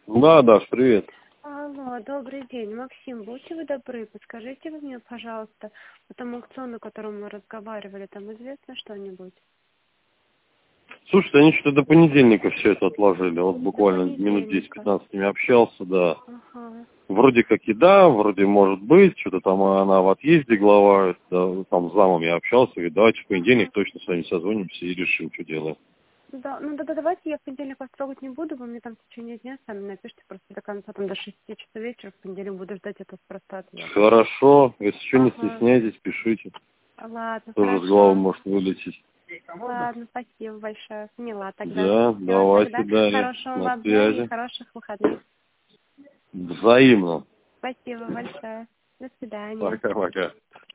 Да, Даш, привет. Алло, добрый день. Максим, будьте вы добры, подскажите вы мне, пожалуйста, по тому аукциону, о котором мы разговаривали, там известно что-нибудь? Слушай, они что-то до понедельника все это отложили. Вот До буквально минут понедельника. 10-15 с ними общался, да. Ага. Вроде как и да, вроде может быть, что-то там она в отъезде, глава, да, там с замом я общался, говорит, давайте в понедельник точно с вами созвонимся и решим, что делаем. Да, ну да, давайте я в понедельник вас трогать не буду, вы мне там в течение дня сами напишите просто до конца, там до 6 часов вечера, в понедельник буду ждать это просто ответ. Хорошо, если что, не Ага. стесняйтесь, пишите. Ладно, Тоже с головы хорошо. может вылететь. Ладно, спасибо большое. Поняла тогда. Да, Все, давайте, тогда Дарья, хорошего на вам дня и связи. хороших выходных. Взаимно. Спасибо большое. До свидания. Пока-пока.